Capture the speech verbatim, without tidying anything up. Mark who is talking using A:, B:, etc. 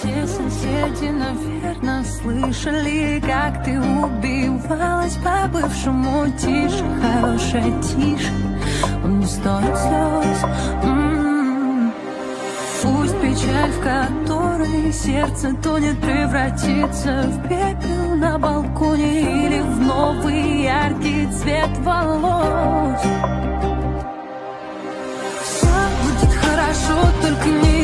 A: Все соседи, наверное, слышали, как ты убивалась по бывшему. Тише, хорошая, тише, он не стоит слез. М-м-м. Пусть печаль, в которой сердце тонет, превратится в пепел на балконе или в новый яркий цвет волос. Все будет хорошо, только не